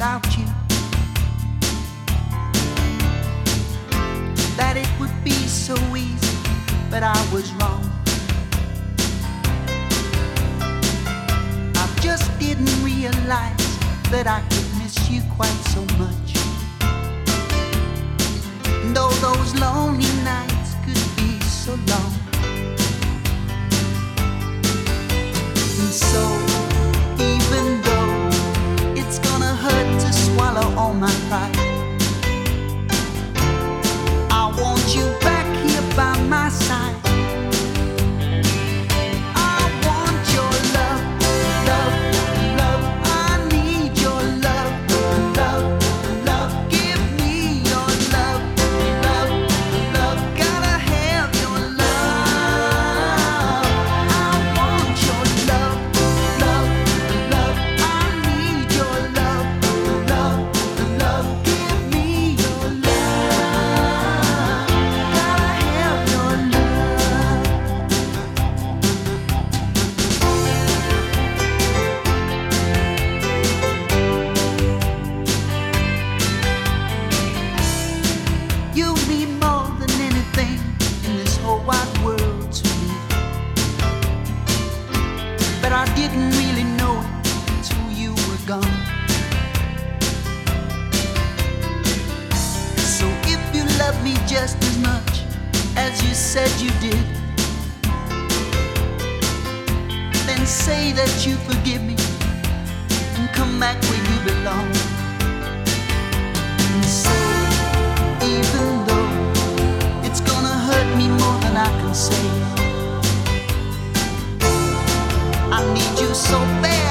without you, that it would be so easy, but I was wrong. I just didn't realize that I could miss you quite so much. And all those lonely nights could be so long. And so, even though it's gonna hurt to swallow all my pride, I want you back here by my side. I want your love, love, love. I need your love, love, love. Give me your love, love, love. Gotta have your love. I want your love, love, love. I need your love, love, love. Give me your love. Gotta have your love. You mean more than anything in this whole wide world to me. But I didn't really know it till you were gone. So if you love me just as much as you said you did, then say that you forgive me and come back where you belong. And so, even though it's gonna hurt me more than I can say, I need you so bad.